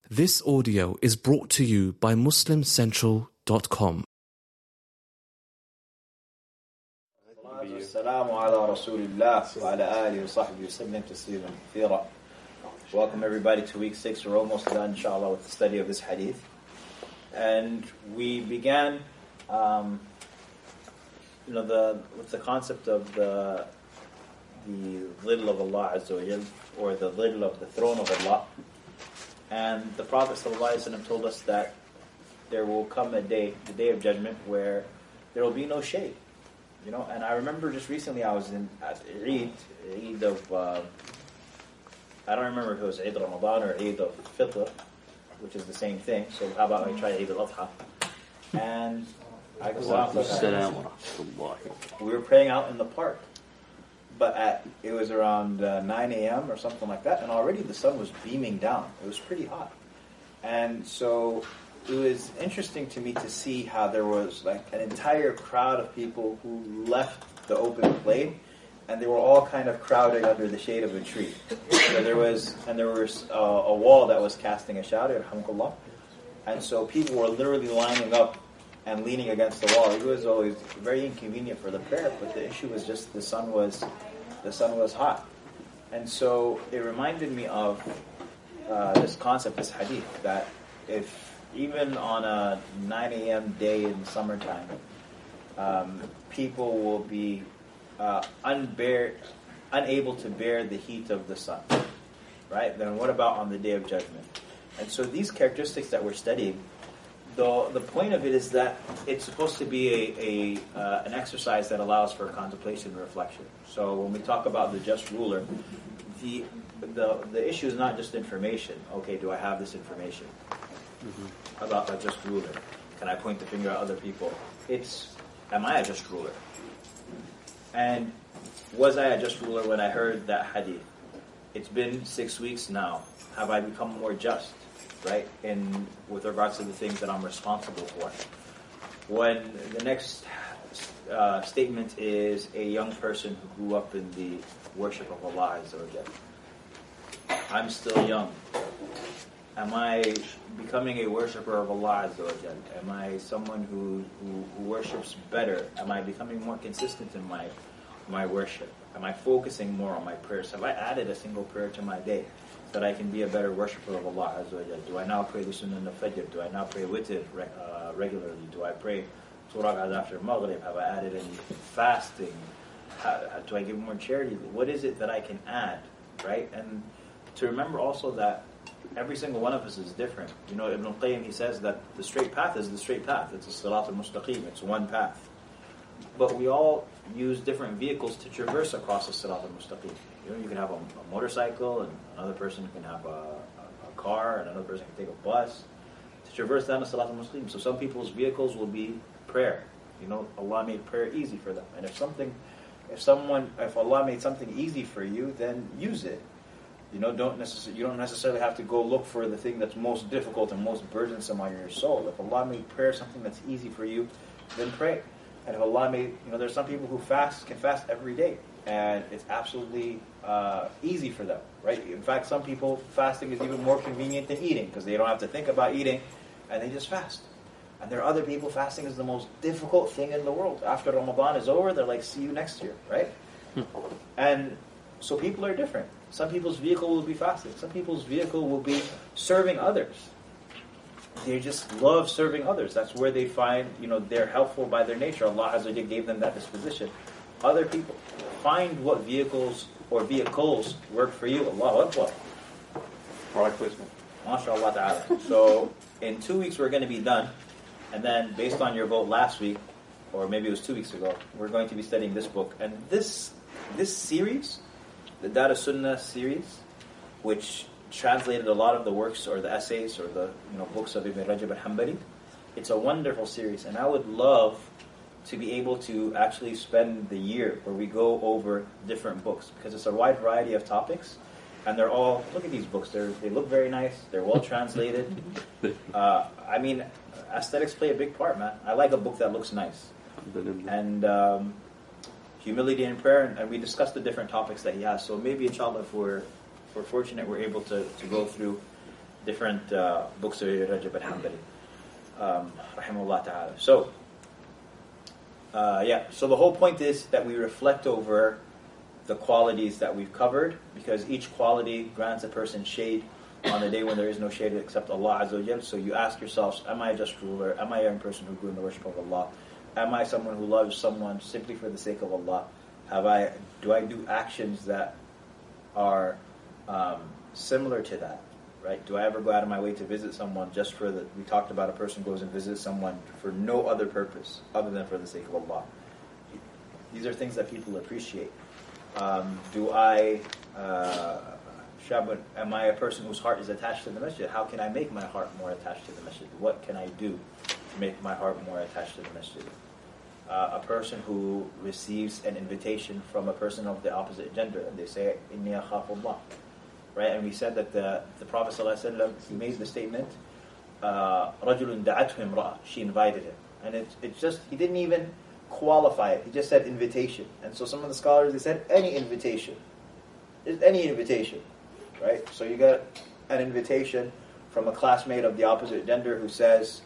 This audio is brought to you by MuslimCentral.com. السلام على رسول الله وعلى آله وصحبه وسلم تسليما كثيرا. Welcome everybody to week 6. We're almost done, inshallah, with the study of this hadith. And we began, with the concept of the dhil of Allah Azza wa Jal, or the dhil of the throne of Allah. And the Prophet ﷺ told us that there will come a day, the day of judgment, where there will be no shade. And I remember just recently I was at Eid of, I don't remember if it was Eid Ramadan or Eid of Fitr, which is the same thing. So how about I try Eid al-Adha? And we were praying out in the park. But it was around 9 a.m. or something like that, and already the sun was beaming down. It was pretty hot. And so it was interesting to me to see how there was like an entire crowd of people who left the open plain, and they were all kind of crowding under the shade of a tree. So there was a wall that was casting a shadow, alhamdulillah. And so people were literally lining up and leaning against the wall. It was always very inconvenient for the prayer, but the issue was just the sun was hot. And so it reminded me of this concept, this hadith, that if even on a 9 a.m. day in summertime, people will be unable to bear the heat of the sun, right? Then what about on the day of judgment? And so these characteristics that we're studying, the point of it is that it's supposed to be an exercise that allows for contemplation and reflection. So when we talk about the just ruler, the issue is not just information. Okay, do I have this information about a just ruler? Can I point the finger at other people? It's, am I a just ruler? And was I a just ruler when I heard that hadith? It's been 6 weeks now. Have I become more just? Right, with regards to the things that I'm responsible for. When the next statement is a young person who grew up in the worship of Allah Azza wa Jal. I'm still young. Am I becoming a worshipper of Allah Azza wa Jal? Am I someone who worships better? Am I becoming more consistent in my worship? Am I focusing more on my prayers? Have I added a single prayer to my day, that I can be a better worshipper of Allah Azza wa Jal? Do I now pray the Sunnah al-Fajr? Do I now pray witr regularly? Do I pray 2 rak'ahs after Maghrib? Have I added any fasting? Do I give more charity? What is it that I can add, right? And to remember also that every single one of us is different. Ibn al-Qayyim, he says that the straight path is the straight path. It's a sirat al-mustaqim. It's one path. But we all use different vehicles to traverse across the sirat al-mustaqim. You can have a motorcycle, and another person can have a car, and another person can take a bus to traverse down the Salat al-Muslim. So some people's vehicles will be prayer. Allah made prayer easy for them. And if Allah made something easy for you, then use it. You don't necessarily have to go look for the thing that's most difficult and most burdensome on your soul. If Allah made prayer something that's easy for you, then pray. And if Allah made, there's some people who can fast every day, and it's absolutely easy for them, right? In fact, some people, fasting is even more convenient than eating, because they don't have to think about eating, and they just fast. And there are other people, fasting is the most difficult thing in the world. After Ramadan is over, they're like, see you next year, right? And so people are different. Some people's vehicle will be fasting. Some people's vehicle will be serving others. They just love serving others. That's where they find, they're helpful by their nature. Allah Azza wa Jalla gave them that disposition. Other people, find what vehicles work for you. Allahu Akbar. Product placement. MashaAllah ta'ala. So, in 2 weeks we're going to be done. And then, based on your vote last week, or maybe it was 2 weeks ago, we're going to be studying this book. And this series, the Dar Sunnah series, which translated a lot of the works or the essays or the books of Ibn Rajab al-Hanbali, it's a wonderful series. And I would love to be able to actually spend the year where we go over different books, because it's a wide variety of topics, and they're all, look at these books, they look very nice, they're well translated. Aesthetics play a big part, man. I like a book that looks nice. And humility and prayer, and we discussed the different topics that he has. So maybe inshallah, if we're fortunate, we're able to go through different books of Rajab al-Hanbali, rahimahullah ta'ala. So, so the whole point is that we reflect over the qualities that we've covered, because each quality grants a person shade on the day when there is no shade except Allah Azza wa Jal. So you ask yourselves, am I a just ruler? Am I a young person who grew in the worship of Allah? Am I someone who loves someone simply for the sake of Allah? Do I do actions that are similar to that? Right? Do I ever go out of my way to visit someone just for the... We talked about a person goes and visits someone for no other purpose other than for the sake of Allah. These are things that people appreciate. Am I a person whose heart is attached to the masjid? How can I make my heart more attached to the masjid? What can I do to make my heart more attached to the masjid? A person who receives an invitation from a person of the opposite gender, and they say, Inni akhafullah. Right? And we said that the Prophet ﷺ, he made the statement, Rajulun da'athu imra'a, she invited him. And it's just, he didn't even qualify it. He just said invitation. And so some of the scholars, they said any invitation. Just any invitation. Right? So you get an invitation from a classmate of the opposite gender who says,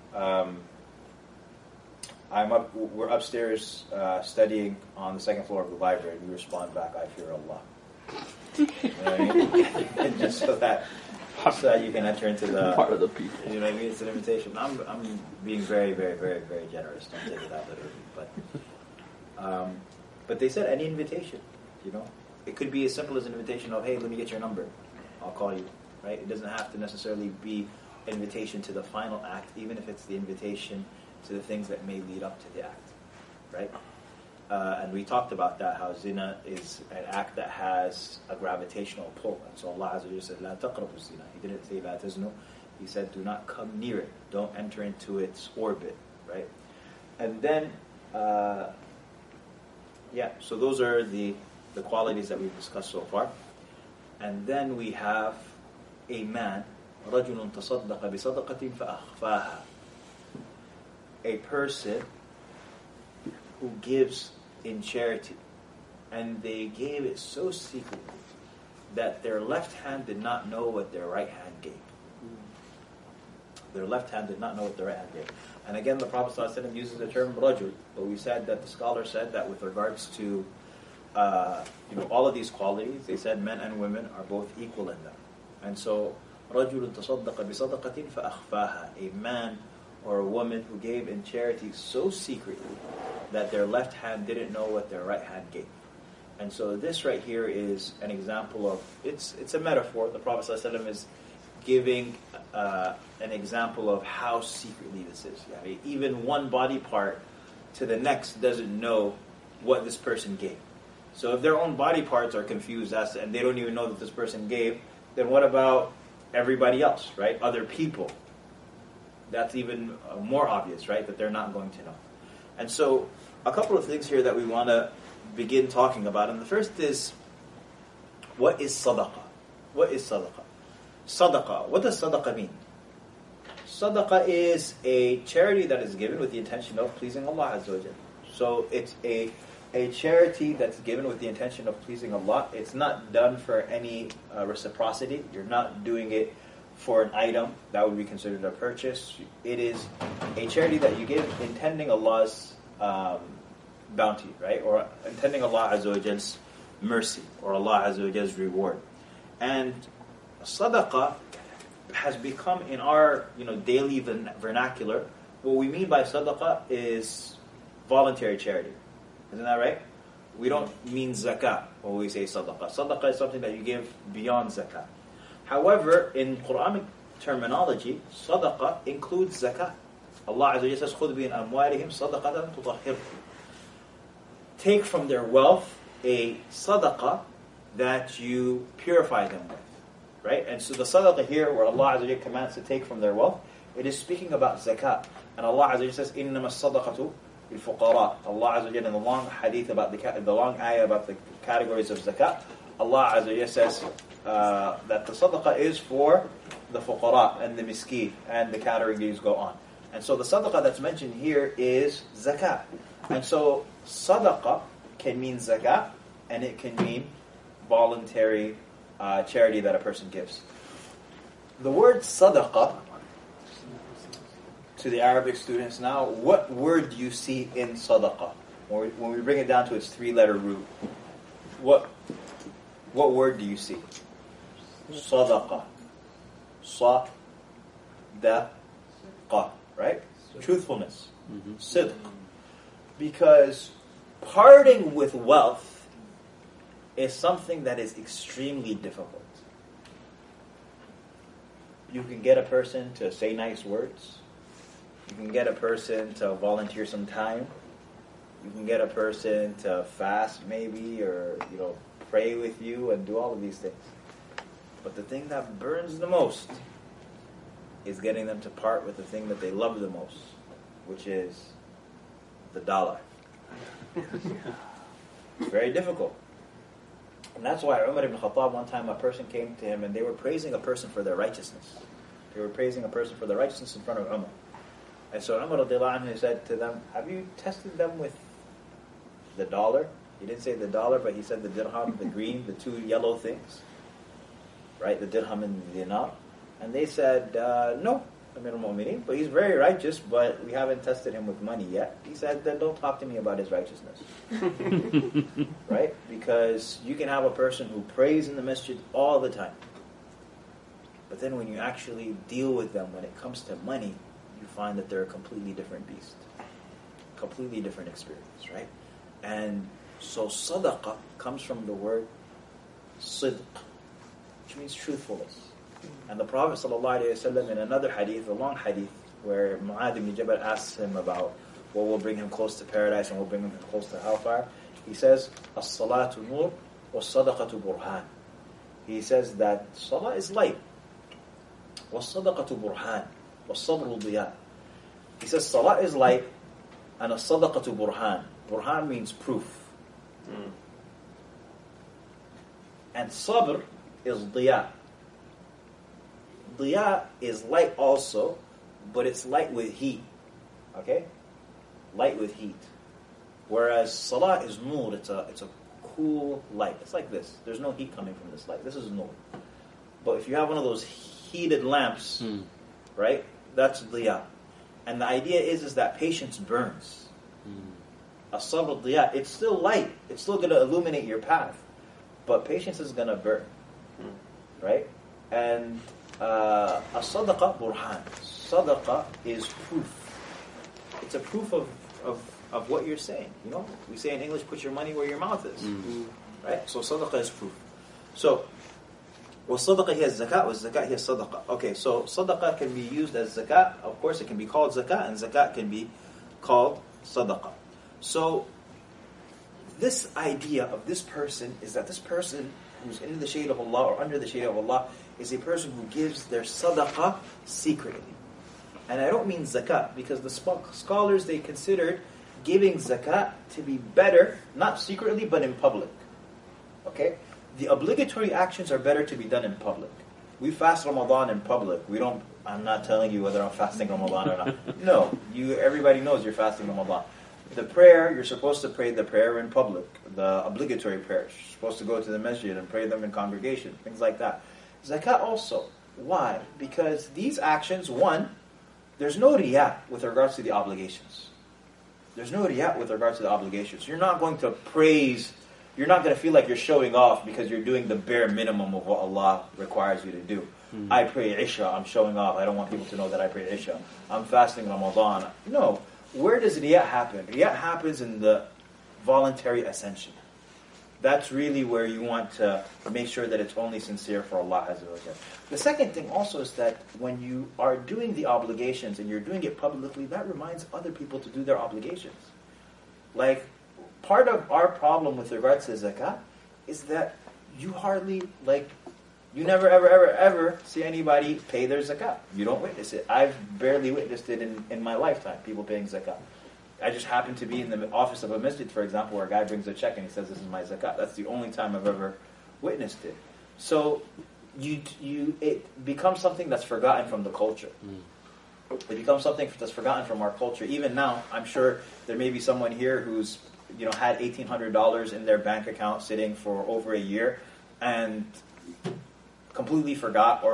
we're upstairs studying on the second floor of the library, and you respond back, I fear Allah. You know what I mean? Just so that you can enter into the part of the people. You know what I mean? It's an invitation. I'm being very, very, very, very generous. Don't take it that literally. But they said any invitation. You know, it could be as simple as an invitation of, hey, let me get your number. I'll call you. Right? It doesn't have to necessarily be an invitation to the final act, even if it's the invitation to the things that may lead up to the act. Right? And we talked about that, how zina is an act that has a gravitational pull. And so Allah Azza wa Jalla said, La taqrabu zina. He didn't say, La taznu. He said, do not come near it. Don't enter into its orbit. Right? And then, so those are the qualities that we've discussed so far. And then we have a man, رَجُلٌ تَصَدَّقَ بِصَدَقَةٍ فَأَخْفَاهَا. A person who gives in charity, and they gave it so secretly that their left hand did not know what their right hand gave. Their left hand did not know what their right hand gave. And again, the Prophet ﷺ uses the term rajul, but we said that the scholar said that with regards to all of these qualities, they said men and women are both equal in them. And so, رَجُلٌ تَصَدَّقَ بِصَدَقَةٍ فَأَخْفَاهَا. A man or a woman who gave in charity so secretly that their left hand didn't know what their right hand gave. And so this right here is an example of, it's a metaphor. The Prophet ﷺ is giving an example of how secretly this is. Even one body part to the next doesn't know what this person gave. So if their own body parts are confused and they don't even know that this person gave, then what about everybody else, right? Other people. That's even more obvious, right? That they're not going to know. And so a couple of things here that we want to begin talking about. And the first is, what is sadaqah? What is sadaqah? Sadaqah. What does sadaqah mean? Sadaqah is a charity that is given with the intention of pleasing Allah Azza wa Jalla. So it's a charity that's given with the intention of pleasing Allah. It's not done for any reciprocity. You're not doing it for an item that would be considered a purchase. It is a charity that you give intending Allah's bounty, right? Or intending Allah Azza wa Jall's mercy, or Allah Azza wa Jall's reward. And sadaqah has become in our daily vernacular, what we mean by sadaqah is voluntary charity. Isn't that right? We don't mean zakah when we say sadaqah. Sadaqah is something that you give beyond zakah. However, in Quranic terminology, sadaqah includes zakah. Allah Azza wa Jalla says, خُذْ بِهِنْ أَمْوَالِهِمْ صَدَقَةً تُطَهِّرْهُمْ. Take from their wealth a sadaqah that you purify them with. Right? And so the sadaqah here, where Allah Azza wa Jalla commands to take from their wealth, it is speaking about zakah. And Allah Azza wa Jalla says, إِنَّمَا الصَّدَقَةُ لِلْفُقَرَاءِ. Allah Azza wa Jalla, in the long hadith about the long ayah about the categories of zakah, Allah Azza wa Jalla says that the sadaqah is for the fuqara and the miskin, and the categories go on. And so the sadaqah that's mentioned here is zakah. And so sadaqah can mean zakah, and it can mean voluntary charity that a person gives. The word sadaqah, to the Arabic students now, what word do you see in sadaqah? When we bring it down to its three-letter root, what word do you see? Sadaqah. Sadaqah. Right? Truthfulness. Sidq. Because parting with wealth is something that is extremely difficult. You can get a person to say nice words. You can get a person to volunteer some time. You can get a person to fast maybe, or pray with you and do all of these things. But the thing that burns the most is getting them to part with the thing that they love the most, which is the dollar. It's very difficult. And that's why Umar ibn Khattab, one time a person came to him and they were praising a person for their righteousness. They were praising a person for their righteousness in front of Umar. And so Umar radiallahu anhu said to them, have you tested them with the dollar? He didn't say the dollar, but he said the dirham, the green, the two yellow things. Right? The dirham and the dinar. And they said, no, Amir al-Mu'mineen, but he's very righteous, but we haven't tested him with money yet. He said, then don't talk to me about his righteousness. Right? Because you can have a person who prays in the masjid all the time. But then when you actually deal with them, when it comes to money, you find that they're a completely different beast. Completely different experience, right? And so sadaqah comes from the word sidq, which means truthfulness. And the Prophet ﷺ in another hadith, a long hadith, where Mu'adh ibn Jabal asks him about what will bring him close to paradise and what will bring him close to hellfire, he says, as-salatu nur was-sadaqatu burhan. He says that salah is light, was-sadaqatu burhan, was-sabru diya. He says salah is light and as-sadaqatu burhan. Burhan means proof. And sabr is diya. Diya is light also, but it's light with heat. Okay? Light with heat. Whereas salah is nur, it's a cool light. It's like this. There's no heat coming from this light. This is nur. But if you have one of those heated lamps, right? That's diya. And the idea is that patience burns. As-sabr diya, it's still light. It's still going to illuminate your path. But patience is going to burn. Right? And as-sadaqah burhan. Sadaqah is proof. It's a proof of what you're saying. We say in English, put your money where your mouth is. Right? So sadaqah is proof. So, was-sadaqah hiya zakat, was-zakat hiya sadaqah. Okay, so sadaqah can be used as zakat. Of course, it can be called zakat, and zakat can be called sadaqah. So, this idea of this person is that this person who's in the shade of Allah or under the shade of Allah is a person who gives their sadaqah secretly. And I don't mean zakat, because the scholars, they considered giving zakat to be better, not secretly, but in public. Okay? The obligatory actions are better to be done in public. We fast Ramadan in public. I'm not telling you whether I'm fasting Ramadan or not. No, everybody knows you're fasting Ramadan. The prayer, you're supposed to pray the prayer in public, the obligatory prayers. You're supposed to go to the masjid and pray them in congregation, things like that. Zakat also. Why? Because these actions, one, there's no riyah with regards to the obligations. There's no riyah with regards to the obligations. You're not going to praise, you're not going to feel like you're showing off because you're doing the bare minimum of what Allah requires you to do. I pray Isha, I'm showing off. I don't want people to know that I pray Isha. I'm fasting Ramadan. No. Where does riyah happen? Riyah happens in the voluntary ascension. That's really where you want to make sure that it's only sincere for Allah Azza wa Jalla. The second thing also is that when you are doing the obligations and you're doing it publicly, that reminds other people to do their obligations. Like, part of our problem with regards to zakat is that you hardly, you never, ever see anybody pay their zakat. You don't witness it. I've barely witnessed it in my lifetime, people paying zakat. I just happen to be in the office of a masjid, for example, where a guy brings a check and he says, this is my zakat. That's the only time I've ever witnessed it. So, it becomes something that's forgotten from the culture. It becomes something that's forgotten from our culture. Even now, I'm sure there may be someone here who's had $1,800 in their bank account sitting for over a year and completely forgot or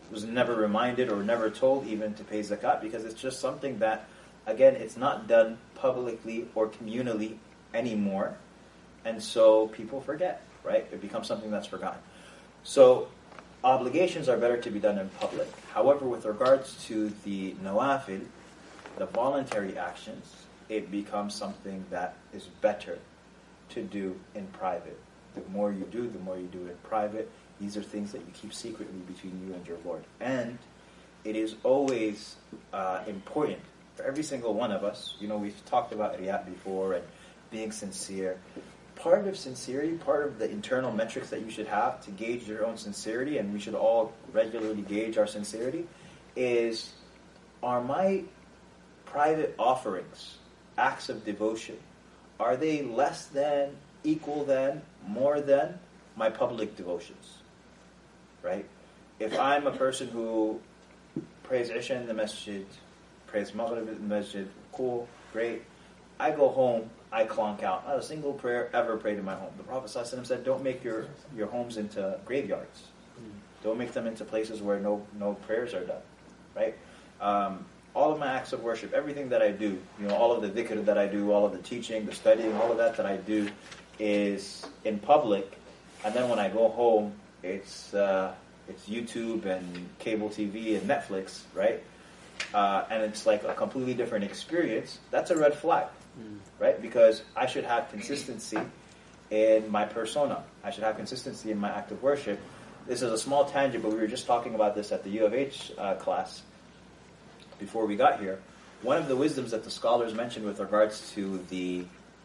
was never reminded or never told even to pay zakat, because it's just something that, again, it's not done publicly or communally anymore, and so people forget, right? It becomes something that's forgotten. So obligations are better to be done in public. However, with regards to the nawafil, the voluntary actions, it becomes something that is better to do in private. The more you do in private. These are things that you keep secretly between you and your Lord. And it is always important for every single one of us. We've talked about riyat before and being sincere. Part of sincerity, part of the internal metrics that you should have to gauge your own sincerity, and we should all regularly gauge our sincerity, is, are my private offerings, acts of devotion, are they less than, equal than, more than my public devotions? Right? If I'm a person who prays Isha in the masjid, prays Maghrib in the masjid, cool, great. I go home, I clonk out. Not a single prayer ever prayed in my home. The Prophet ﷺ said, don't make your homes into graveyards. Don't make them into places where no prayers are done. Right? All of my acts of worship, everything that I do, all of the dhikr that I do, all of the teaching, the studying, all of that I do is in public. And then when I go home, it's YouTube and cable TV and Netflix, right? And it's like a completely different experience. That's a red flag, right? Because I should have consistency in my persona. I should have consistency in my act of worship. This is a small tangent, but we were just talking about this at the U of H class before we got here. One of the wisdoms that the scholars mentioned with regards to the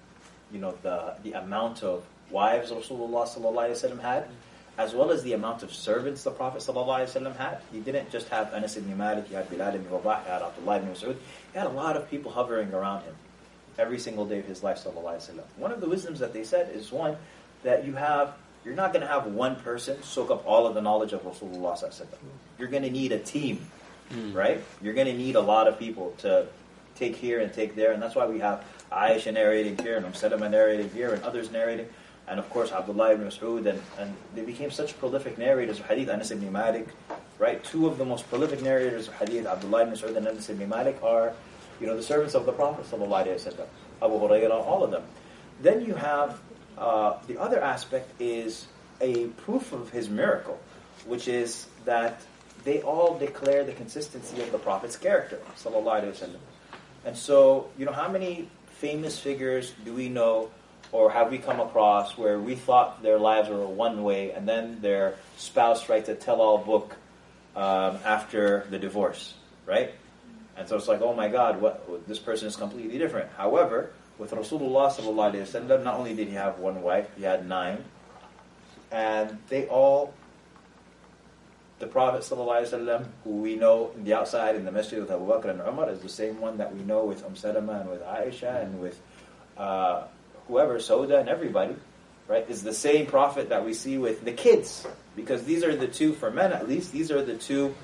amount of wives Rasulullah sallallahu alaihi wasallam had, as well as the amount of servants the Prophet sallallahu alaihi wasallam had. He didn't just have Anas ibn Malik, he had Bilal ibn Rabah, he had Abdullah ibn Mas'ud. He had a lot of people hovering around him every single day of his life sallallahu alaihi wasallam. One of the wisdoms that they said is, one, that you're not going to have one person soak up all of the knowledge of Rasulullah sallallahu alaihi wasallam. You're going to need a team, right? You're going to need a lot of people to take here and take there, and that's why we have Aisha narrating here, and Salama narrating here, and others narrating, and of course Abdullah ibn Mas'ud, and they became such prolific narrators of hadith. Anas ibn Malik, right? Two of the most prolific narrators of hadith, Abdullah ibn Mas'ud and Anas ibn Malik, are the servants of the Prophet sallallahu alaihi wasallam, Abu Hurairah, all of them. Then you have the other aspect is a proof of his miracle, which is that they all declare the consistency of the Prophet's character sallallahu alaihi wasallam. And so, how many famous figures do we know or have we come across where we thought their lives were one way, and then their spouse writes a tell-all book after the divorce, right? And so it's like, oh my God, this person is completely different. However, with Rasulullah sallallahu alaihi wasallam, not only did he have one wife, he had 9, and they all, the Prophet ﷺ, who we know in the outside in the masjid with Abu Bakr and Umar, is the same one that we know with Salama and with Aisha and with whoever, Sauda and everybody, right? Is the same Prophet that we see with the kids, because these are the two, for men at least, these are the two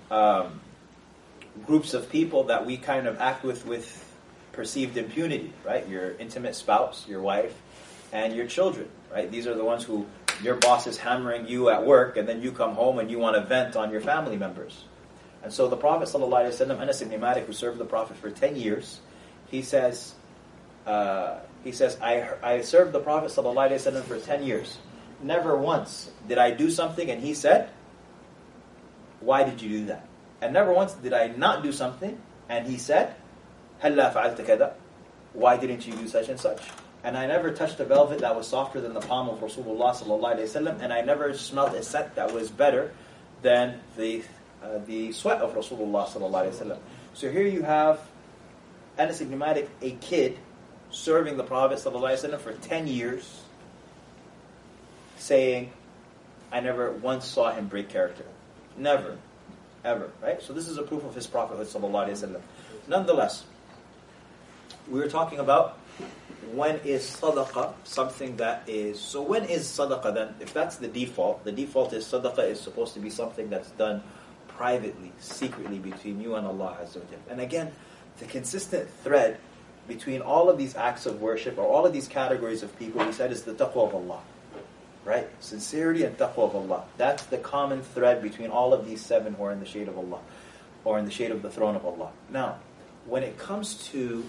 groups of people that we kind of act with perceived impunity, right? Your intimate spouse, your wife, and your children, right? These are the ones who your boss is hammering you at work, and then you come home and you want to vent on your family members. And so the Prophet ﷺ, Anas ibn Malik, who served the Prophet for 10 years, he says, I served the Prophet ﷺ for 10 years. Never once did I do something and he said, why did you do that? And never once did I not do something and he said, هَلَّا فَعَلْتَ كَذَا, why didn't you do such and such? And I never touched a velvet that was softer than the palm of Rasulullah sallallahu alaihi wasallam, and I never smelled a scent that was better than the sweat of Rasulullah sallallahu alaihi wasallam. So here you have Anas ibn Malik, a kid, serving the Prophet sallallahu alaihi wasallam for 10 years, saying, I never once saw him break character. Never. Ever. Right? So this is a proof of his prophethood sallallahu alaihi wasallam. Nonetheless, we were talking about when is sadaqah something that is... So when is sadaqah then? If that's the default is sadaqah is supposed to be something that's done privately, secretly between you and Allah Azza wa Jalla. And again, the consistent thread between all of these acts of worship or all of these categories of people, we said, is the taqwa of Allah. Right? Sincerity and taqwa of Allah. That's the common thread between all of these 7 who are in the shade of Allah, or in the shade of the throne of Allah. Now, when it comes to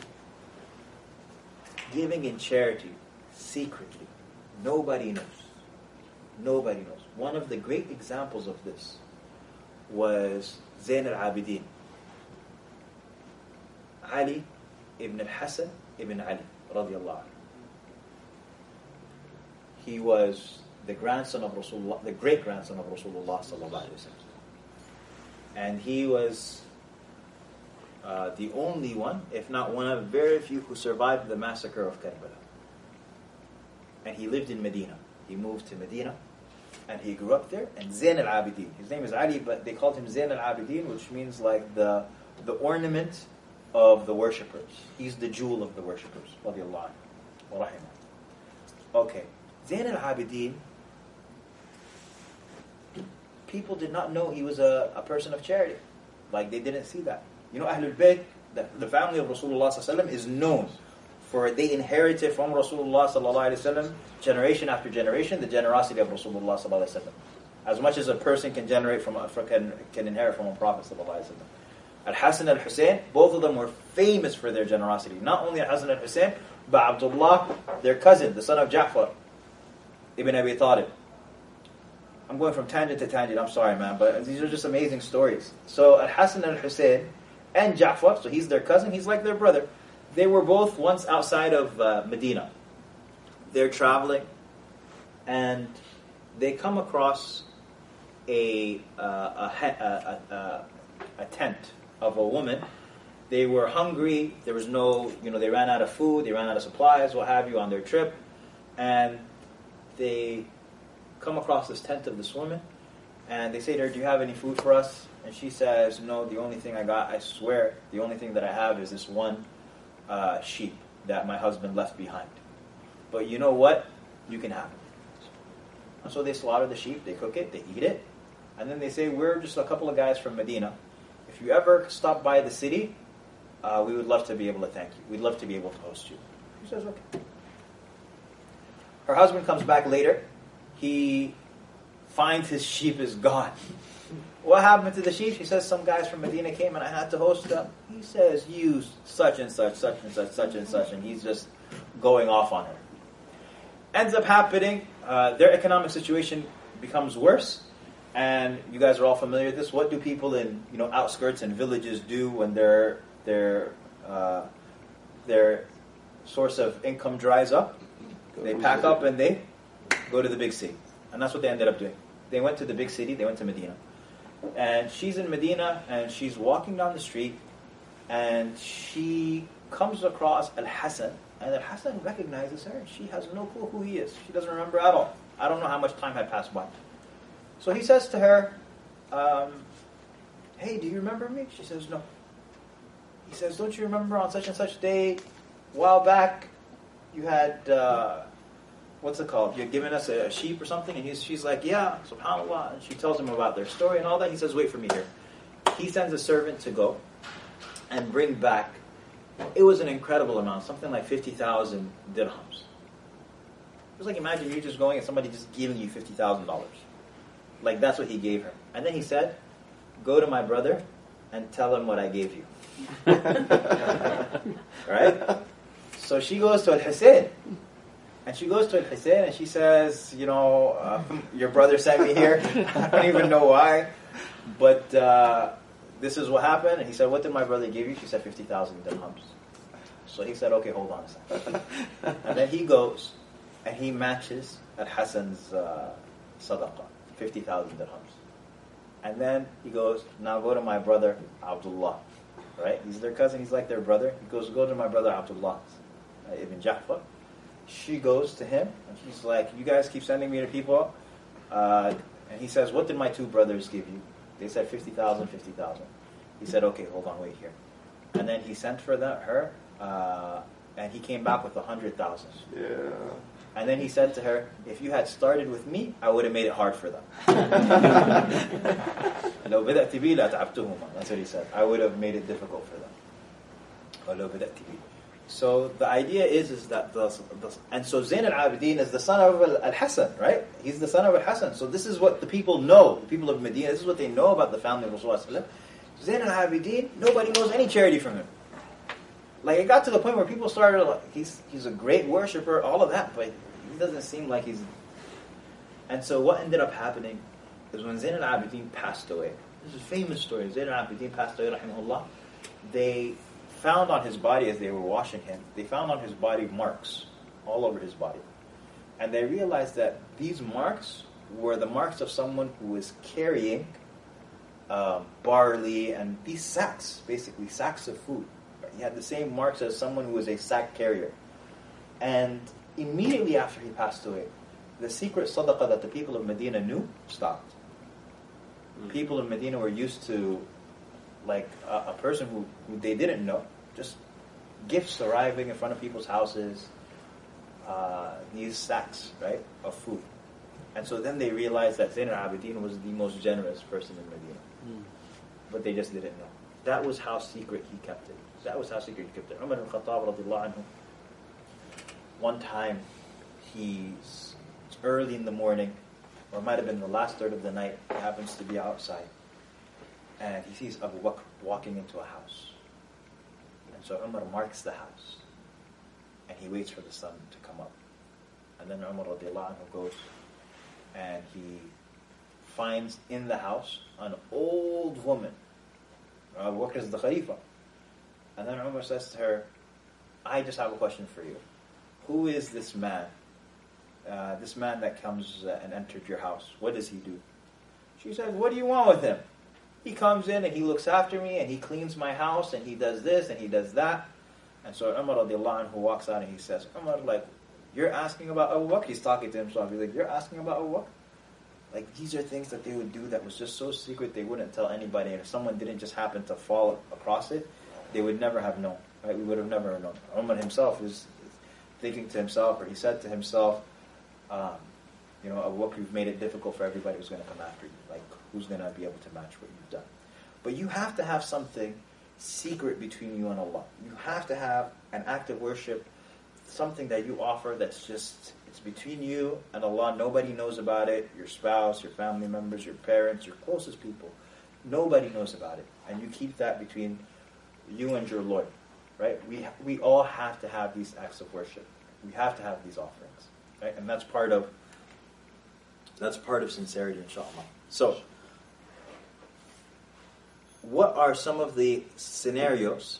giving in charity secretly, nobody knows. Nobody knows. One of the great examples of this was Zayn al-Abidin, Ali ibn al-Hasan ibn Ali radiyallahu anhu. He was the grandson of Rasulullah, the great grandson of Rasulullah sallallahu alaihi wasallam, and he was the only one, if not one of very few, who survived the massacre of Karbala. And he lived in Medina. He moved to Medina, and he grew up there. And Zayn al-Abidin, his name is Ali, but they called him Zayn al-Abidin, which means like the ornament of the worshippers. He's the jewel of the worshippers. Radiyallahu anhu wa rahimah. Okay. Zayn al-Abidin, people did not know he was a person of charity. Like, they didn't see that. You know, Ahlul Bayt, the family of Rasulullah sallallahu alaihi wasallam, is known for they inherited from Rasulullah sallallahu alaihi wasallam, generation after generation, the generosity of Rasulullah sallallahu alaihi wasallam. As much as a person can generate can inherit from a Prophet sallallahu alaihi wasallam. Al-Hasan al-Hussein, both of them were famous for their generosity. Not only Al-Hasan al-Hussein, but Abdullah, their cousin, the son of Ja'far ibn Abi Talib. I'm going from tangent to tangent, I'm sorry, man, but these are just amazing stories. So Al-Hasan al-Hussein and Ja'far, so he's their cousin, he's like their brother. They were both once outside of Medina. They're traveling, and they come across a tent of a woman. They were hungry. There was no, they ran out of food. They ran out of supplies, what have you, on their trip. And they come across this tent of this woman, and they say to her, "Do you have any food for us?" And she says, "No, the only thing I got, I swear, the only thing that I have is this one sheep that my husband left behind. But you know what? You can have it." And so they slaughter the sheep, they cook it, they eat it, and then they say, "We're just a couple of guys from Medina. If you ever stop by the city, we would love to be able to thank you. We'd love to be able to host you." She says, "Okay." Her husband comes back later. He finds his sheep is gone. "What happened to the sheep?" She says, "Some guys from Medina came and I had to host them." He says, "You such and such, such and such, such and such," and he's just going off on her. Ends up happening, their economic situation becomes worse, and you guys are all familiar with this. What do people in outskirts and villages do when their source of income dries up? They pack up and they go to the big city, and that's what they ended up doing. They went to the big city. They went to Medina. And she's in Medina, and she's walking down the street, and she comes across Al-Hasan, and Al-Hasan recognizes her. She has no clue who he is. She doesn't remember at all. I don't know how much time had passed by. So he says to her, "Hey, do you remember me?" She says, "No." He says, "Don't you remember on such and such day, a while back, you had, what's it called? You had given us a sheep or something?" And she's like, "Yeah, subhanAllah." And she tells him about their story and all that. He says, "Wait for me here." He sends a servant to go and bring back, it was an incredible amount, something like 50,000 dirhams. It was like, imagine you just going and somebody just giving you $50,000. Like, that's what he gave her. And then he said, "Go to my brother and tell him what I gave you." Right? So she goes to Al-Hussein. And she goes to Al-Hussein and she says, "Your brother sent me here. I don't even know why. But this is what happened." And he said, "What did my brother give you?" She said, 50,000 dirhams. So he said, "Okay, hold on a second." And then he goes and he matches Al-Hasan's sadaqah, 50,000 dirhams. And then he goes, "Now go to my brother Abdullah." Right? He's their cousin. He's like their brother. He goes, "Go to my brother Abdullah ibn Ja'far." She goes to him, and she's like, "You guys keep sending me to people." And he says, "What did my two brothers give you?" They said 50,000, 50,000. He said, "Okay, hold on, wait here." And then he sent for her, and he came back with 100,000. Yeah. And then he said to her, "If you had started with me, I would have made it hard for them." لو بدأت بي لأتعبتهما. That's what he said. I would have made it difficult for them. ولو بدأت بي. So the idea is that and so Zayn al-Abidin is the son of Al-Hasan, right? He's the son of Al-Hasan. So this is what the people know, the people of Medina, this is what they know about the family of Rasulullah. Zayn al-Abidin, nobody knows any charity from him. Like, it got to the point where people started, like, he's a great worshipper, all of that, but he doesn't seem like he's... And so what ended up happening is when Zayn al-Abidin passed away, this is a famous story, Zayn al-Abidin passed away, rahimahullah, they found on his body, as they were washing him, they found on his body marks all over his body. And they realized that these marks were the marks of someone who was carrying barley and these sacks, basically sacks of food. He had the same marks as someone who was a sack carrier. And immediately after he passed away, the secret sadaqah that the people of Medina knew stopped. People of Medina were used to, like, a person who they didn't know, just gifts arriving in front of people's houses, these sacks, right, of food. And so then they realized that Zayn al-Abidin was the most generous person in Medina. But they just didn't know. That was how secret he kept it. Umar al-Khattab radiallahu anhu, one time, it's early in the morning, or it might have been the last third of the night, he happens to be outside, and he sees Abu Bakr walking into a house. And so Umar marks the house, and he waits for the sun to come up. And then Umar radiallahu anhu goes, and he finds in the house an old woman. Abu Bakr is the Khalifa. And then Umar says to her, I just have a question for you. Who is this man? This man that comes and entered your house. What does he do? She says, what do you want with him? He comes in and he looks after me and he cleans my house and he does this and he does that. And so Umar radiallahu anhu walks out and he says, Umar, like, you're asking about Abu Bakr? He's talking to himself. He's like, you're asking about Abu Bakr? Like, these are things that they would do that was just so secret they wouldn't tell anybody. And if someone didn't just happen to fall across it, they would never have known. Right? We would have never known. Umar himself was thinking to himself, or he said to himself, Abu Bakr, you've made it difficult for everybody who's going to come after you. Like, who's going to be able to match what you've done? But you have to have something secret between you and Allah. You have to have an act of worship, something that you offer that's just, it's between you and Allah. Nobody knows about it. Your spouse, your family members, your parents, your closest people. Nobody knows about it. And you keep that between you and your Lord. Right? We all have to have these acts of worship. We have to have these offerings. Right? And that's part of sincerity, inshallah. So, what are some of the scenarios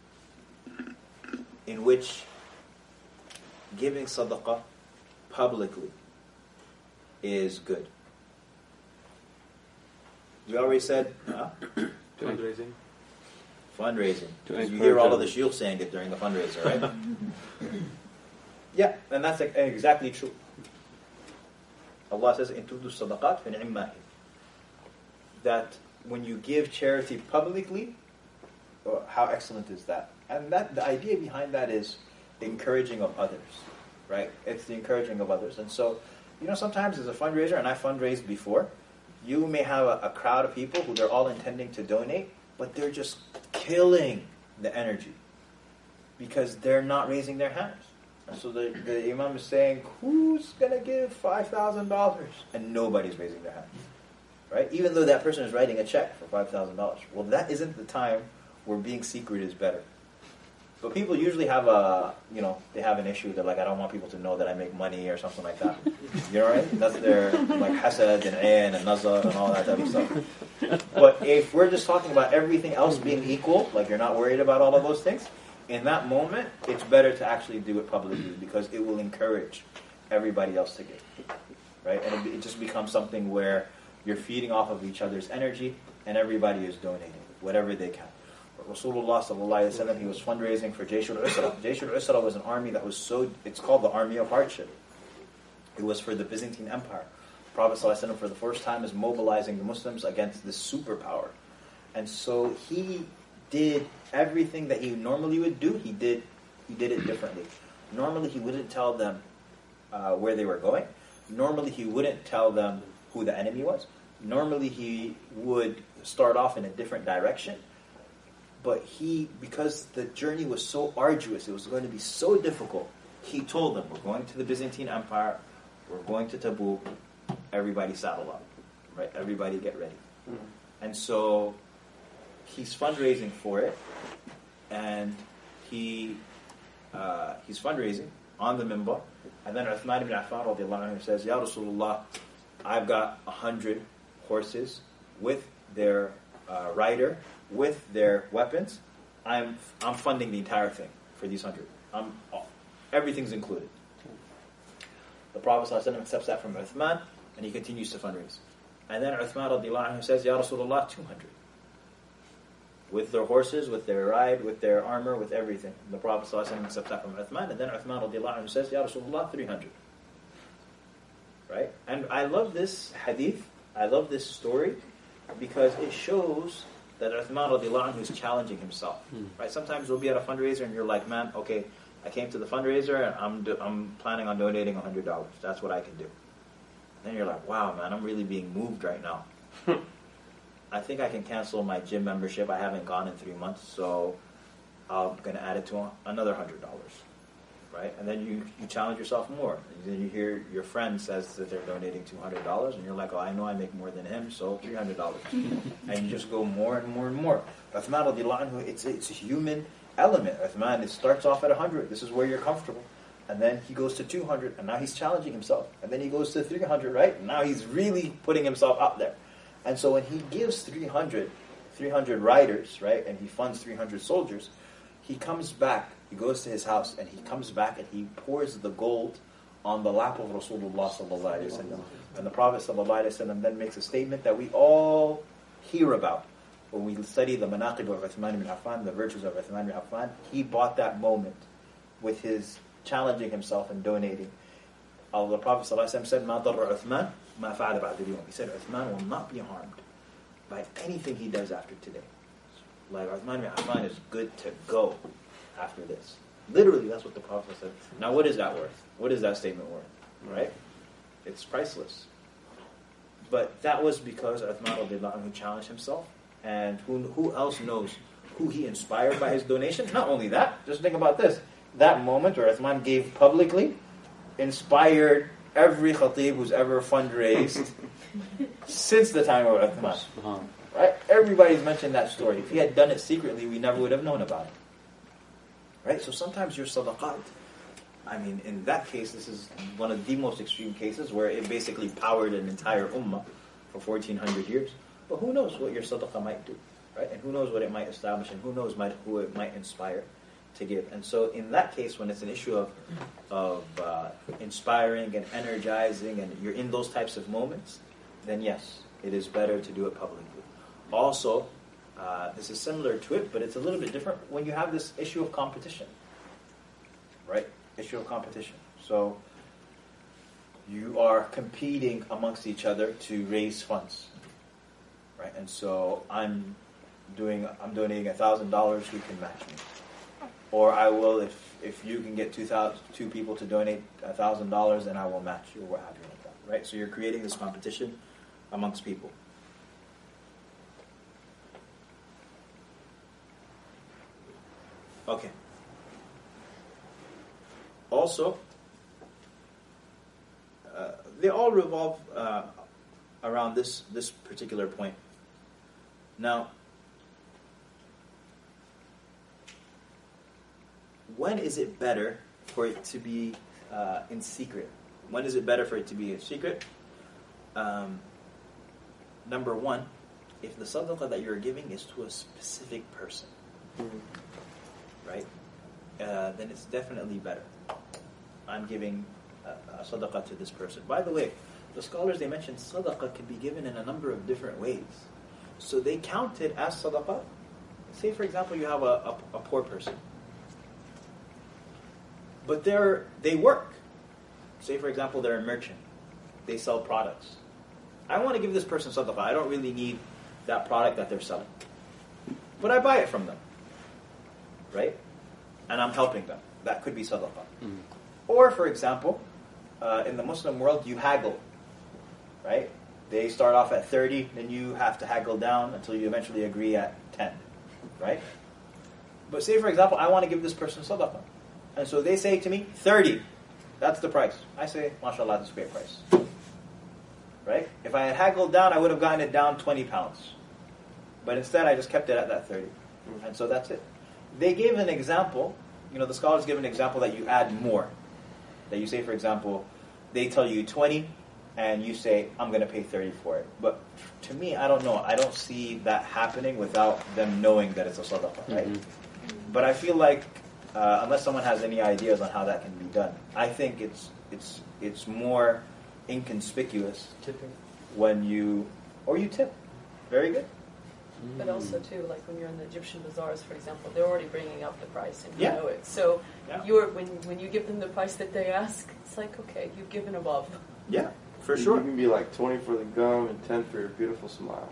in which giving sadaqah publicly is good? We already said Fundraising. Fundraising. You hear all of the shields saying it during the fundraiser, right? Yeah, and that's exactly true. Allah says, "In tudu sadaqat fi ni'mahi," that when you give charity publicly, how excellent is that? And that the idea behind that is the encouraging of others, right? It's the encouraging of others. And so, sometimes as a fundraiser, and I fundraised before, you may have a crowd of people who they're all intending to donate, but they're just killing the energy because they're not raising their hands. And so the Imam is saying, who's going to give $5,000? And nobody's raising their hand. Right? Even though that person is writing a check for $5,000. Well, that isn't the time where being secret is better. But people usually have they have an issue. They're like, I don't want people to know that I make money or something like that. You know what I mean? That's their, like, hasad and ayn and nazar and all that type of stuff. But if we're just talking about everything else being equal, like you're not worried about all of those things, in that moment, it's better to actually do it publicly because it will encourage everybody else to give. Right? And it just becomes something where you're feeding off of each other's energy and everybody is donating whatever they can. Rasulullah sallallahu alaihi wasallam, he was fundraising for Jaysh al-Usra. Jaysh al-Usra was an army that was it's called the Army of Hardship. It was for the Byzantine Empire. Prophet sallallahu alaihi wasallam for the first time is mobilizing the Muslims against this superpower. And so he did everything that he normally would do, he did it differently. Normally he wouldn't tell them where they were going. Normally he wouldn't tell them who the enemy was. Normally he would start off in a different direction. But because the journey was so arduous, it was going to be so difficult, he told them, we're going to the Byzantine Empire, we're going to Tabuk, everybody saddle up, right? Everybody get ready. And so he's fundraising for it, and he's fundraising on the minbar, and then Uthman ibn Affan radiallahu anhu says, Ya Rasulullah, I've got 100 horses with their rider, with their weapons. I'm funding the entire thing for these 100. Everything's included. The Prophet ﷺ accepts that from Uthman, and he continues to fundraise. And then Uthman radiallahu anhu says, Ya Rasulullah, 200. With their horses, with their ride, with their armor, with everything. The Prophet ﷺ accepts that from Uthman, and then Uthman radiallahu anhu says, Ya Rasulullah, 300. Right? And I love this hadith, I love this story, because it shows that Uthman radiallahu anhu is challenging himself. Right? Sometimes we'll be at a fundraiser and you're like, man, okay, I came to the fundraiser and I'm planning on donating $100. That's what I can do. And then you're like, wow, man, I'm really being moved right now. I think I can cancel my gym membership. I haven't gone in 3 months, so I'm going to add it to another $100. Right? And then you challenge yourself more. And then you hear your friend says that they're donating $200, and you're like, oh, I know I make more than him, so $300. And you just go more and more and more. Uthman radiallahu anhu, it's a human element. Uthman, it starts off at 100. This is where you're comfortable. And then he goes to 200, and now he's challenging himself. And then he goes to 300, right? And now he's really putting himself out there. And so when he gives 300 riders, right, and he funds 300 soldiers, he comes back, he goes to his house, and he comes back and he pours the gold on the lap of Rasulullah sallallahu alaihi wasallam. And the Prophet sallallahu alaihi wasallam then makes a statement that we all hear about. When we study the manaqib of Uthman ibn Affan, the virtues of Uthman ibn Affan, he bought that moment with his challenging himself and donating. The Prophet ﷺ said, مَا ضَرَّ عُثْمَانَ مَا فَعَلَ بَعْدَ الْيَوْمِ. He said, Uthman will not be harmed by anything he does after today. Like, Uthman ibn Affan is good to go after this. Literally, that's what the Prophet said. Now, what is that worth? What is that statement worth? Right? It's priceless. But that was because Uthman radiallahu anhu challenged himself. And who else knows who he inspired by his donation? Not only that, just think about this. That moment where Uthman gave publicly inspired every khatib who's ever fundraised since the time of Uthman. Right? Everybody's mentioned that story. If he had done it secretly, we never would have known about it. Right? So sometimes your sadaqat, I mean, in that case, this is one of the most extreme cases where it basically powered an entire ummah for 1400 years. But who knows what your sadaqah might do, right? And who knows what it might establish, and who knows who it might inspire to give. And so in that case, when it's an issue of inspiring and energizing, and you're in those types of moments, then yes, it is better to do it publicly. Also, this is similar to it, but it's a little bit different when you have this issue of competition, right? Issue of competition. So you are competing amongst each other to raise funds. Right, and so I'm donating $1,000. Who can match me? Or I will, if you can get 2 people to donate $1,000, then I will match you, or what have you like that. Right, so you're creating this competition amongst people. Okay. Also, they all revolve around this particular point. Now, when is it better for it to be in secret? When is it better for it to be in secret? Number one, if the sadaqah that you're giving is to a specific person, right? Then it's definitely better. I'm giving a sadaqah to this person. By the way, the scholars, they mentioned sadaqah can be given in a number of different ways. So they count it as sadaqah. Say, for example, you have a poor person. But they work. Say, for example, they're a merchant. They sell products. I want to give this person sadaqah. I don't really need that product that they're selling. But I buy it from them. Right? And I'm helping them. That could be sadaqah. Or, for example, in the Muslim world, you haggle. Right? They start off at 30, then you have to haggle down until you eventually agree at 10. Right? But say, for example, I want to give this person sadaqah. And so they say to me, 30. That's the price. I say, mashallah, that's a great price. Right? If I had haggled down, I would have gotten it down 20 pounds. But instead, I just kept it at that 30. And so that's it. They gave an example. The scholars give an example that you add more. That you say, for example, they tell you 20, and you say, I'm going to pay 30 for it. But to me, I don't know. I don't see that happening without them knowing that it's a sadaqah, right? But I feel like, unless someone has any ideas on how that can be done, I think it's more inconspicuous when you tip. Very good. But also too, like when you're in the Egyptian bazaars, for example, they're already bringing up the price, and you Yeah. know it. So Yeah. when you give them the price that they ask, it's like, okay, you've given above. Yeah, for You sure. can be like 20 for the gum and 10 for your beautiful smile.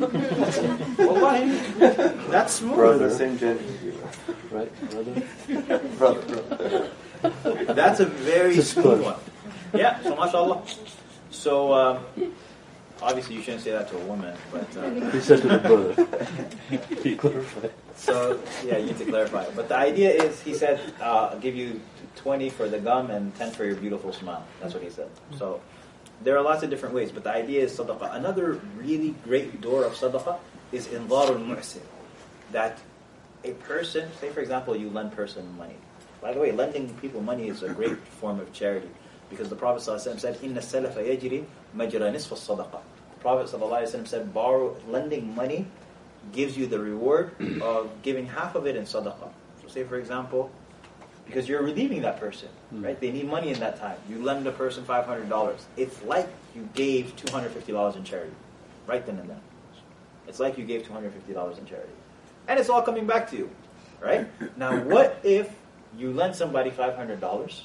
Wallahi, that's smooth. Brother, same gender as you. Right, brother? Brother. That's a very smooth one. Yeah, so mashallah. So, obviously you shouldn't say that to a woman, but... He said to the brother. He clarified. So, yeah, you need to clarify. But the idea is, he said, I'll give you 20 for the gum and 10 for your beautiful smile. That's what he said. So, there are lots of different ways, but the idea is sadaqah. Another really great door of sadaqah is inzarul mu'sir. That a person, say for example, you lend person money. By the way, lending people money is a great form of charity. Because the Prophet ﷺ said, إِنَّ السَّلَفَ يَجْرِي مَجْرَى نِصْفَ الصَّدَقَةِ. The Prophet ﷺ said, lending money gives you the reward of giving half of it in sadaqah. So say for example, because you're relieving that person, right? They need money in that time. You lend a person $500. It's like you gave $250 in charity. Right then and there. It's like you gave $250 in charity. And it's all coming back to you. Right? Now what if you lend somebody $500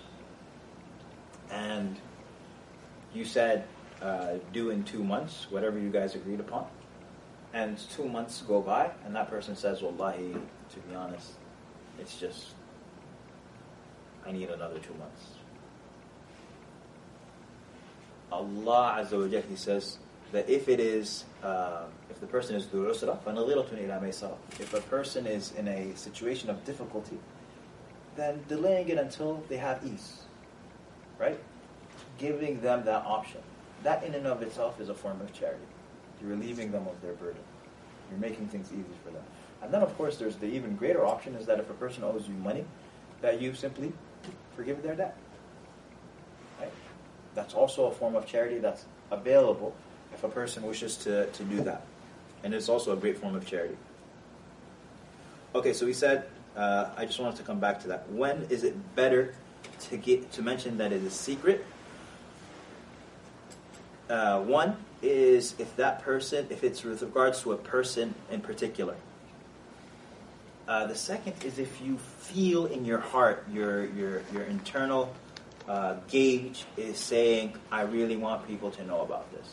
and you said due in 2 months, whatever you guys agreed upon, and 2 months go by and that person says, Wallahi, to be honest, it's just, I need another 2 months. Allah Azza wa Jalla, He says that if it is, if the person is ذُو عُسْرَةٍ فَنَظِرَةٌ إِلَى مَيْسَرَةٍ, if a person is in a situation of difficulty, then delaying it until they have ease. Right? Giving them that option. That in and of itself is a form of charity. You're relieving them of their burden. You're making things easy for them. And then of course there's the even greater option is that if a person owes you money, that you simply forgive their debt. Right? That's also a form of charity that's available if a person wishes to do that. And it's also a great form of charity. Okay, so we said, I just wanted to come back to that. When is it better to mention that it is secret? One is if it's with regards to a person in particular. The second is if you feel in your heart, your internal gauge is saying, I really want people to know about this.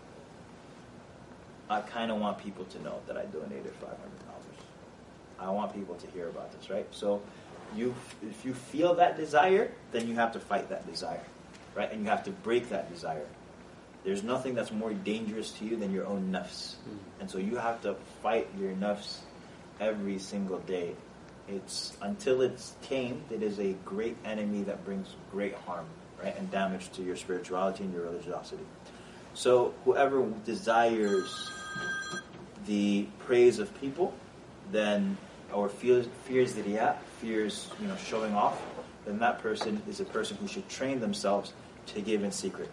I kind of want people to know that I donated $500. I want people to hear about this, right? So if you feel that desire, then you have to fight that desire, right? And you have to break that desire. There's nothing that's more dangerous to you than your own nafs. And so you have to fight your nafs every single day. Until it's tamed, it is a great enemy that brings great harm, right? And damage to your spirituality and your religiosity. So whoever desires the praise of people, then, or fears the riya, fears showing off, then that person is a person who should train themselves to give in secret.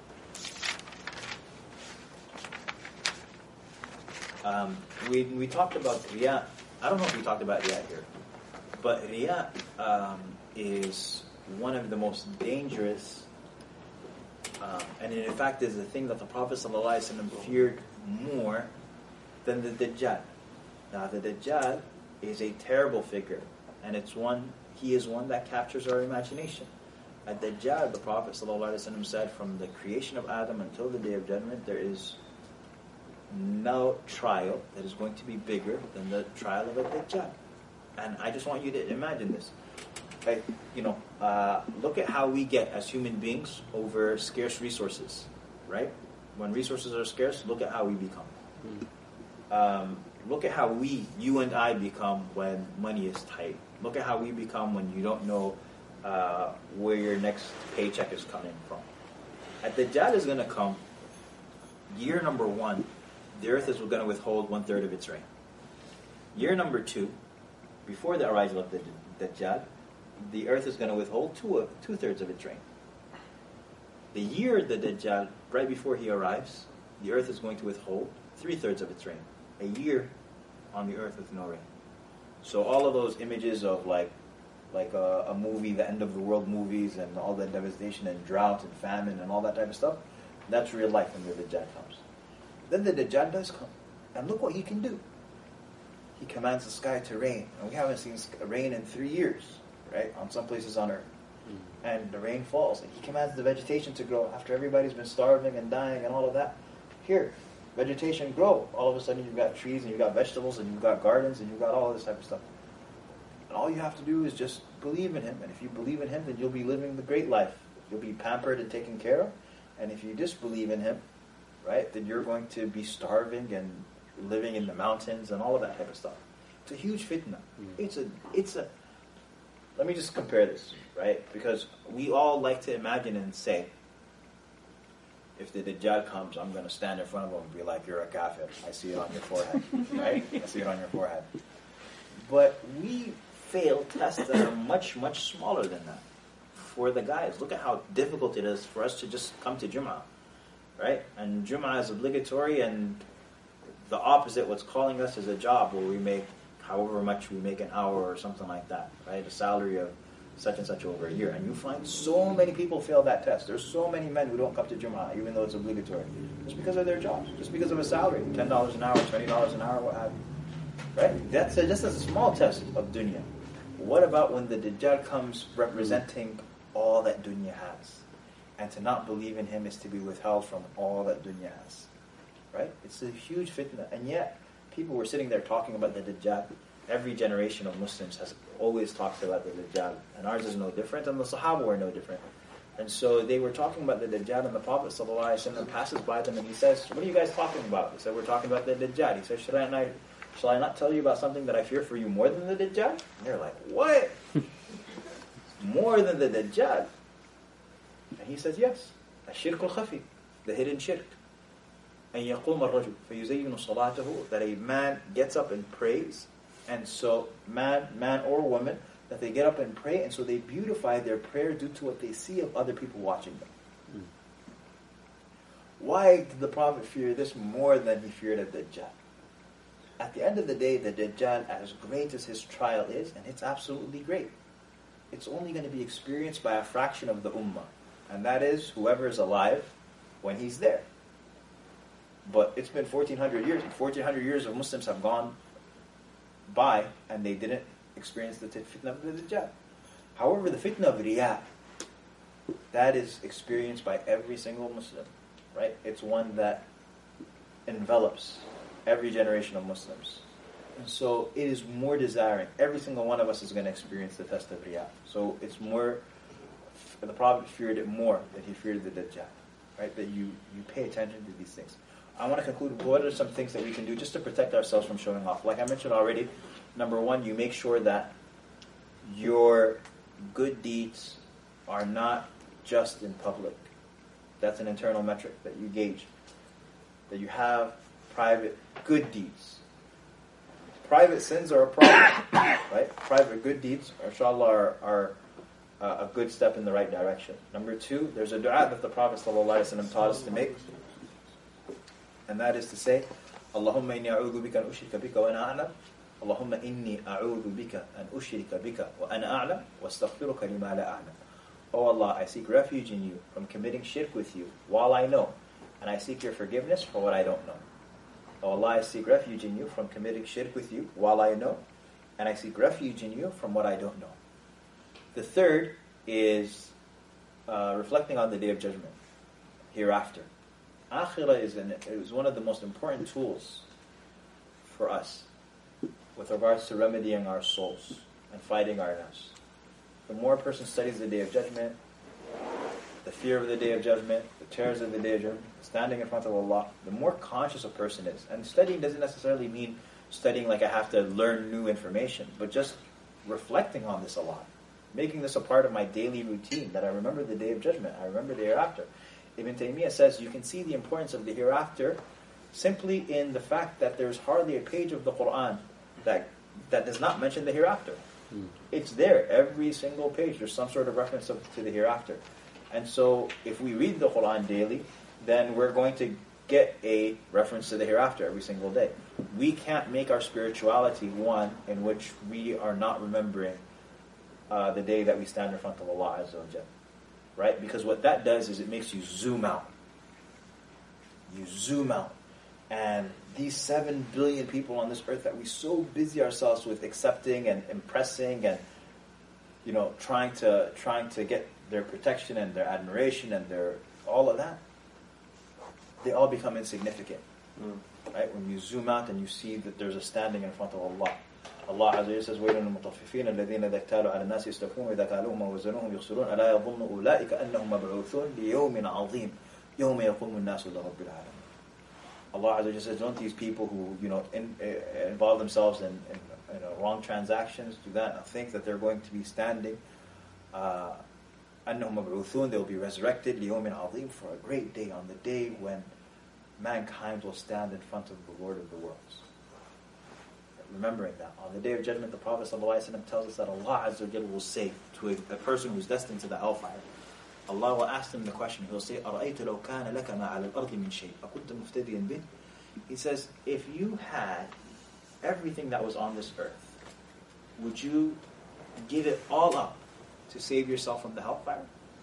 We talked about riya. I don't know if we talked about riya here, but riya is one of the most dangerous, and in fact is the thing that the Prophet ﷺ feared more than the Dajjal. Now the Dajjal is a terrible figure, and he is one that captures our imagination. At Dajjal, the Prophet ﷺ said, from the creation of Adam until the Day of Judgment, there is no trial that is going to be bigger than the trial of a Dajjal. And I just want you to imagine this. Okay, look at how we get as human beings over scarce resources, right? When resources are scarce, look at how we become. Look at how you and I become when money is tight. Look at how we become when you don't know where your next paycheck is coming from. At the Dajjal is going to come, year number 1, the earth is going to withhold 1/3 of its rain. Year number 2, before the arrival of the Dajjal, the earth is going to withhold 2/3 of its rain. The year the Dajjal, right before he arrives, the earth is going to withhold 3/3 of its rain. A year on the earth with no rain. So all of those images of like a movie, the end of the world movies, and all the devastation and drought and famine and all that type of stuff, that's real life when the Dajjal comes. Then the Dajjal does come. And look what he can do. He commands the sky to rain. And we haven't seen rain in 3 years, right? On some places on earth. And the rain falls. And he commands the vegetation to grow after everybody's been starving and dying and all of that. Here, vegetation grow. All of a sudden you've got trees and you've got vegetables and you've got gardens and you've got all of this type of stuff. And all you have to do is just believe in him. And if you believe in him, then you'll be living the great life. You'll be pampered and taken care of. And if you disbelieve in him, right, then you're going to be starving and living in the mountains and all of that type of stuff. It's a huge fitna. It's a. Let me just compare this, right? Because we all like to imagine and say, if the Dajjal comes, I'm going to stand in front of him and be like, you're a kafir. I see it on your forehead, right? I see it on your forehead. But we fail tests that are much, much smaller than that. For the guys, look at how difficult it is for us to just come to Jum'ah, right? And Jum'ah is obligatory, and the opposite, what's calling us, is a job where we make however much we make an hour or something like that, right? A salary of such and such over a year. And you find so many people fail that test. There's so many men who don't come to Jum'ah, even though it's obligatory, just because of their jobs, just because of a salary, $10 an hour, $20 an hour, what have you, right? That's just a small test of dunya. What about when the Dajjal comes representing all that dunya has? And to not believe in him is to be withheld from all that dunya has, right? It's a huge fitna. And yet, people were sitting there talking about the Dajjal. Every generation of Muslims has always talked about the Dajjal. And ours is no different, and the Sahaba were no different. And so they were talking about the Dajjal, and the Prophet ﷺ passes by them and he says, what are you guys talking about? They said, we're talking about the Dajjal. He said, shall I not tell you about something that I fear for you more than the Dajjal? And they're like, what? More than the Dajjal? And he says, yes. الشرك الخفي, the hidden shirk. أن يقوم الرجل فيزين صلاته, that a man gets up and prays. And so man or woman, that they get up and pray, and so they beautify their prayer due to what they see of other people watching them. Why did the Prophet fear this more than he feared a Dajjal? At the end of the day, the Dajjal, as great as his trial is, and it's absolutely great, it's only going to be experienced by a fraction of the ummah. And that is whoever is alive when he's there. But it's been 1,400 years, and 1,400 years of Muslims have gone by, and they didn't experience the fitna of the Dajjal. However, the fitna of Riyah, that is experienced by every single Muslim, right? It's one that envelops every generation of Muslims. And so it is more desiring. Every single one of us is going to experience the test of Riyah. So it's more, the Prophet feared it more than he feared the Dajjal, right? That you pay attention to these things. I want to conclude, what are some things that we can do just to protect ourselves from showing off? Like I mentioned already, number one, you make sure that your good deeds are not just in public. That's an internal metric that you gauge. That you have private good deeds. Private sins are a problem, right? Private good deeds, inshallah, are a good step in the right direction. Number two, there's a dua that the Prophet ﷺ taught us to make, and that is to say, Allahumma inni a'udhu bika an ushrika bika wa ana a'lam. Allahumma inni a'udhu bika an ushrika bika wa ana a'lam wa astaghfiruka lima la a'lam. Oh Allah, I seek refuge in you from committing shirk with you while I know, and I seek your forgiveness for what I don't know. Oh Allah, I seek refuge in you from committing shirk with you while I know, and I seek refuge in you from what I don't know. The third is reflecting on the Day of Judgment, hereafter. Akhirah is one of the most important tools for us with regards to remedying our souls and fighting our nafs. The more a person studies the Day of Judgment, the fear of the Day of Judgment, the terrors of the Day of Judgment, standing in front of Allah, the more conscious a person is. And studying doesn't necessarily mean studying like I have to learn new information, but just reflecting on this a lot, making this a part of my daily routine, that I remember the Day of Judgment, I remember the hereafter. Ibn Taymiyyah says you can see the importance of the hereafter simply in the fact that there's hardly a page of the Quran that does not mention the hereafter. It's there, every single page, there's some sort of reference to the hereafter. And so if we read the Quran daily, then we're going to get a reference to the hereafter every single day. We can't make our spirituality one in which we are not remembering the day that we stand in front of Allah Azza wa Jalla. Right? Because what that does is it makes you zoom out. You zoom out. And these 7 billion people on this earth that we so busy ourselves with accepting and impressing and, you know, trying to get their protection and their admiration and their all of that, they all become insignificant. Right? When you zoom out and you see that there's a standing in front of Allah. Allah Azza wa Jalla says, وَيْلٌ لِلْمُطَفِّفِينَ الَّذِينَ إِذَا اكْتَالُوا عَلَى النَّاسِ يَسْتَوْفُونَ وَإِذَا كَالُوهُمْ وَوَزَنُوهُم يُخْسِرُونَ أَلَا يَظُنُّ أُولَٰئِكَ أَنَّهُم مَّبْعُوثُونَ لِيَوْمٍ عَظِيمٍ يَوْمَ يَقُومُ النَّاسُ لِرَبِّ الْعَالَمِينَ. Allah Azza wa Jalla says, don't these people who, you know, involve themselves in wrong transactions do that and think that they're going to be standing أَنَّهُم مَّبْعُوثُونَ, they will be resurrected لِيَوْمٍ عَظِيمٍ, for a great day, on the day when mankind will stand in front of the Lord of the worlds. Remembering that on the Day of Judgment, the Prophet ﷺ tells us that Allah Azza wa Jalla will say to a person who's destined to the hellfire, Allah will ask them the question. He will say, أَرَأَيْتَ لَوْ كَانَ لَكَ مَا عَلَى الْأَرْضِ مِنْ شَيْءٍ أَكُنْتَ مُفْتَدِيًا بِهِ. He says, if you had everything that was on this earth, would you give it all up to save yourself from the hellfire?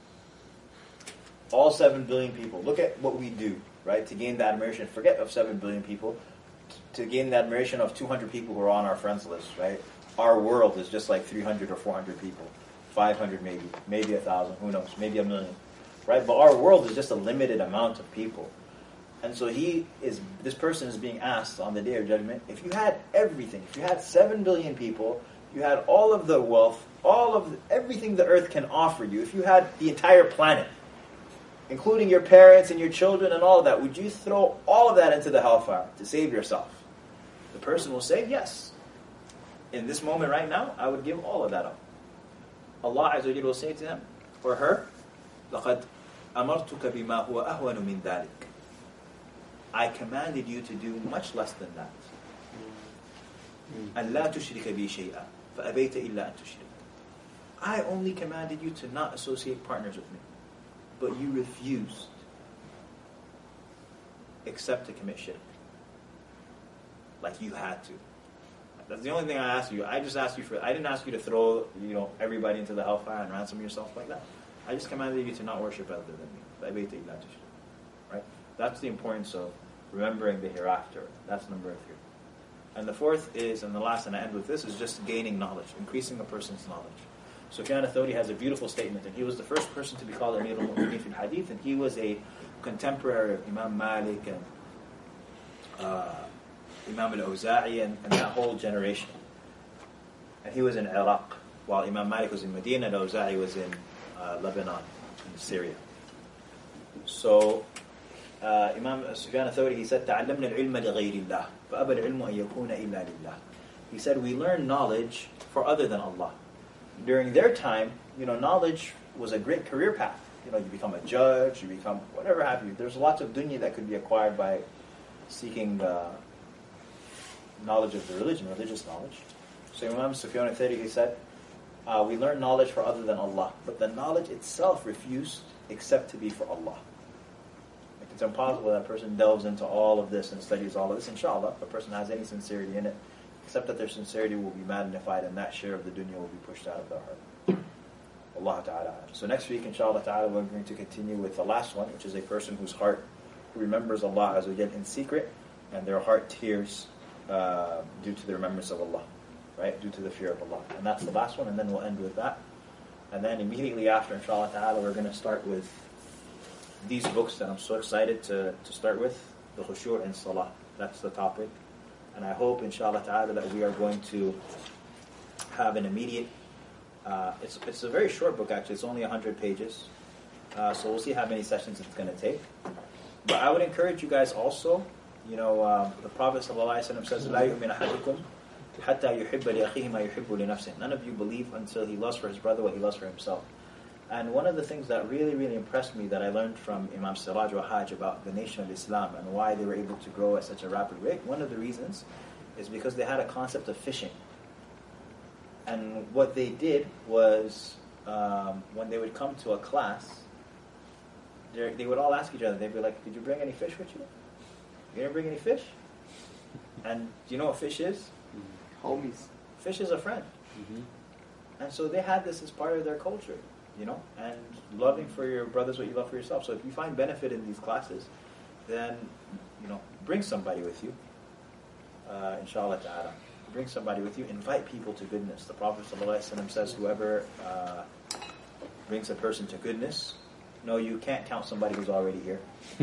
All 7 billion people. Look at what we do, right, to gain the admiration. Forget of 7 billion people. To gain the admiration of 200 people who are on our friends list, right? Our world is just like 300 or 400 people. 500 maybe 1,000, who knows, maybe 1 million, right? But our world is just a limited amount of people. And so this person is being asked on the Day of Judgment, if you had everything, if you had 7 billion people, you had all of the wealth, everything the earth can offer you, if you had the entire planet, including your parents and your children and all of that, would you throw all of that into the hellfire to save yourself? The person will say, yes. In this moment right now, I would give all of that up. Allah Azza wa Jalla will say to him, or her, لَقَدْ أَمَرْتُكَ بِمَا هُوَ أَهْوَنُ مِنْ ذَلِكَ. I commanded you to do much less than that. أَنْ لَا تُشْرِكَ بِي شَيْئًا فَأَبَيْتَ إِلَّا أَنْ تُشْرِكَ. I only commanded you to not associate partners with me, but you refused except to commit shirk. Like you had to. That's the only thing I asked you. I just asked you I didn't ask you to throw, you know, everybody into the hellfire and ransom yourself like that. I just commanded you to not worship other than me. Right? That's the importance of remembering the hereafter. That's number 3. And the fourth is, and the last, and I end with this, is just gaining knowledge, increasing a person's knowledge. Sufyan al-Thawri has a beautiful statement, and he was the first person to be called Amir al-Mu'mineen fil Hadith, and he was a contemporary of Imam Malik and Imam al-Awza'i and that whole generation. And he was in Iraq, while Imam Malik was in Medina, and al-Awza'i was in Lebanon, in Syria. So Imam Sufyan al-Thawri, he said, تَعَلَّمْنَا الْعِلْمَ لِغَيْرِ اللَّهِ فَأَبَى الْعِلْمُ أَن يَكُونَ إِلَّا لِلَّهِ. He said, we learn knowledge for other than Allah. During their time, you know, knowledge was a great career path. You know, you become a judge, you become whatever have you. There's lots of dunya that could be acquired by seeking knowledge of the religion, religious knowledge. So Imam Sufyan al-Thawri, he said, we learn knowledge for other than Allah, but the knowledge itself refused except to be for Allah. Like it's impossible that a person delves into all of this and studies all of this. Inshallah, if a person has any sincerity in it, except that their sincerity will be magnified and that share of the dunya will be pushed out of their heart. Allah Ta'ala. So next week, inshallah Ta'ala, we're going to continue with the last one, which is a person who remembers Allah Azza wa Jal in secret, and their heart tears due to the remembrance of Allah, right? Due to the fear of Allah. And that's the last one, and then we'll end with that. And then immediately after, inshallah Ta'ala, we're going to start with these books that I'm so excited to start with, the Khushu' and Salah. That's the topic. And I hope, inshallah Ta'ala, that we are going to have an immediate... it's a very short book, actually. It's only 100 pages. So we'll see how many sessions it's going to take. But I would encourage you guys also the Prophet ﷺ says, لا يؤمن أحدكم حتى يحب لأخيه ما يحب لنفسه. None of you believe until he loves for his brother what he loves for himself. And one of the things that really, really impressed me that I learned from Imam Siraj wa Hajj about the nation of Islam and why they were able to grow at such a rapid rate, one of the reasons is because they had a concept of fishing. And what they did was, when they would come to a class, they would all ask each other, they'd be like, did you bring any fish with you? You didn't bring any fish? And do you know what fish is? Homies. Fish is a friend. And so they had this as part of their culture, and loving for your brothers what you love for yourself. So if you find benefit in these classes, then, bring somebody with you, inshallah ta'ala. Bring somebody with you, invite people to goodness. The Prophet ﷺ says, whoever brings a person to goodness, no, you can't count somebody who's already here.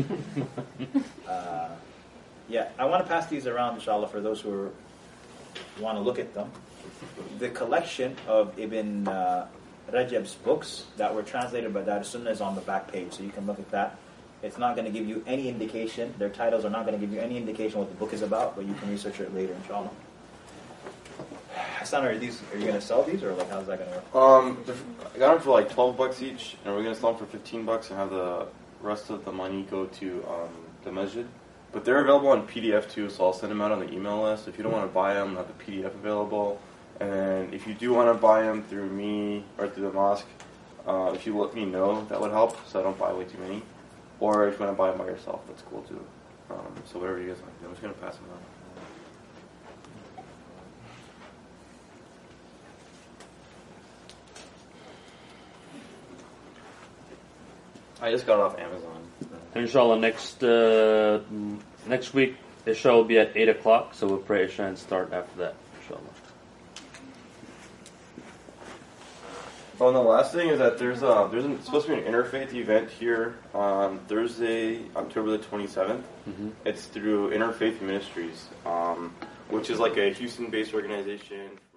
I want to pass these around, inshallah, for those who want to look at them. The collection of Ibn Rajab's books that were translated by Dar Sunnah is on the back page, so you can look at that. It's not going to give you any indication. Their titles are not going to give you any indication what the book is about, but you can research it later, inshallah. Hassan, are you going to sell these, or how's that going to work? I got them for like $12 each, and we're gonna sell them for $15 and have the rest of the money go to the masjid. But they're available on PDF too, so I'll send them out on the email list. If you don't want to buy them, I have the PDF available. And if you do want to buy them through me or through the mosque, if you let me know, that would help, so I don't buy way too many. Or if you want to buy them by yourself, that's cool too. So whatever you guys like. I'm just gonna pass them out. I just got it off Amazon. Inshallah, next week, Isha will be at 8 o'clock, so we'll pray Isha and start after that, inshallah. Oh, and the last thing is that there's supposed to be an interfaith event here on Thursday, October the 27th. It's through Interfaith Ministries, which is like a Houston-based organization.